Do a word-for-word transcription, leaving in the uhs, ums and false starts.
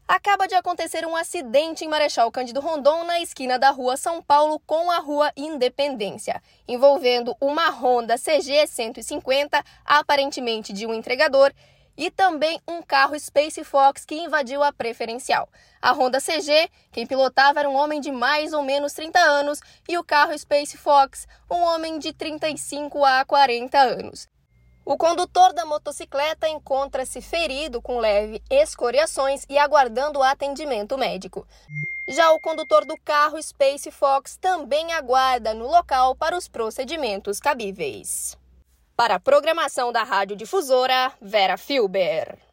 Acaba de acontecer um acidente em Marechal Cândido Rondon, na esquina da Rua São Paulo com a Rua Independência, envolvendo uma Honda C G cento e cinquenta, aparentemente de um entregador, e também um carro Space Fox que invadiu a preferencial. A Honda C G, quem pilotava era um homem de mais ou menos trinta anos, e o carro Space Fox, um homem de trinta e cinco a quarenta anos. O condutor da motocicleta encontra-se ferido com leve escoriações e aguardando atendimento médico. Já o condutor do carro Space Fox também aguarda no local para os procedimentos cabíveis. Para a programação da Rádio Difusora, Vera Filber.